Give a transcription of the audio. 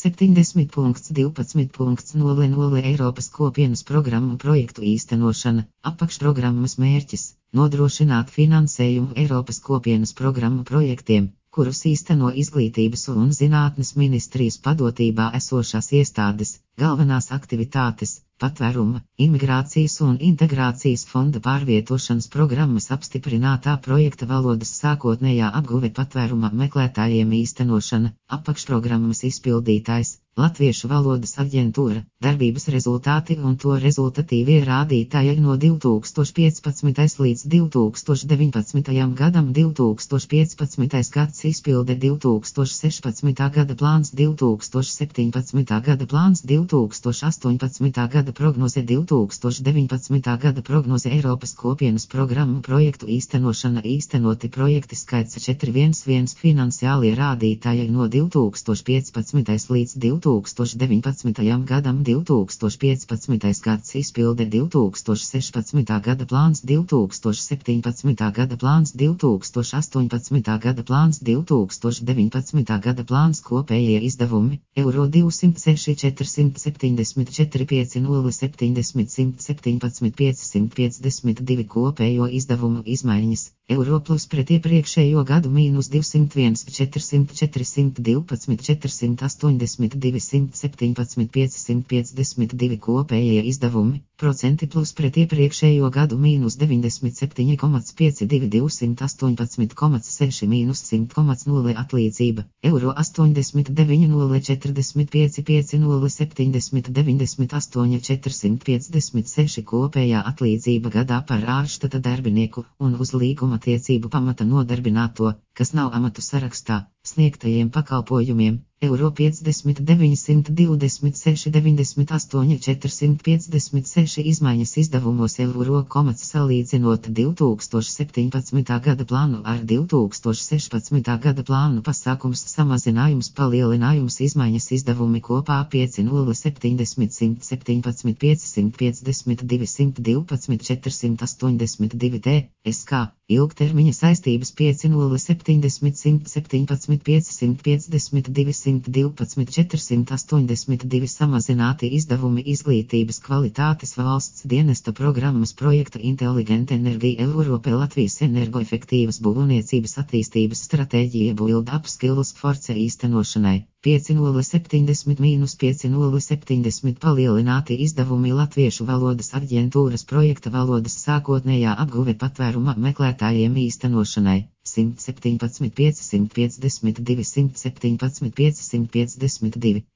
70.12.00 Eiropas Kopienas programmu projektu īstenošana, apakšprogrammas mērķis - nodrošināt finansējumu Eiropas Kopienas programmu projektiem, kurus īsteno Izglītības un zinātnes ministrijas padotībā esošās iestādes, galvenās aktivitātes, patvēruma, imigrācijas un integrācijas fonda pārvietošanas programmas apstiprinātā projekta valodas sākotnējā apguve patvēruma meklētājiem īstenošana, apakšprogrammas izpildītājs, Latviešu valodas aģentūra, darbības rezultāti un to rezultatīvie rādītāji no 2015. līdz 2019. gadam 2015. gads izpilde 2016. gada plāns 2017. gada plāns 2018. gada prognoze 2019. gada prognoze Eiropas Kopienas programmu projektu īstenošana īstenoti projekti skaits 411 finansiālie rādītāji no 2015. līdz 2019. gadam 2015. gads izpilde 2016. gada plāns 2017. gada plāns 2018. gada plāns 2019. gada plāns kopējie izdevumi eiro 206 474 5070 117 552 kopējo izdevumu izmaiņas. Eiro plus pret iepriekšējo gadu mīnus 201 400 412 482 117 552 kopējie izdevumi, procenti plus pret iepriekšējo gadu mīnus 97,52 218,6 mīnus 100,0 atlīdzība, eiro 89 045 5 070 98 456 kopējā atlīdzība gadā par ārštata darbinieku un uz līguma tiecību pamata nodarbināto, kas nav amatu sarakstā, sniegtajiem pakalpojumiem, eiro 50 926 98 456 izmaiņas izdevumos eiro, salīdzinot 2017. gada plānu ar 2016. gada plānu pasākums samazinājums palielinājums izmaiņas izdevumi kopā 5 070 117 552 112 482 t, SK, ilgtermiņa saistības 5 070 117 552 112 482 samazināti izdevumi izglītības kvalitātes valsts dienesta programmas projekta Intelligent Energy Europe Latvijas energoefektīvas būvniecības attīstības stratēģija Build Up Skills Force īstenošanai. 5070-5070 palielināti izdevumi Latviešu valodas aģentūras projekta valodas sākotnējā apguve patvēruma meklētājiem īstenošanai. 117 552 117 552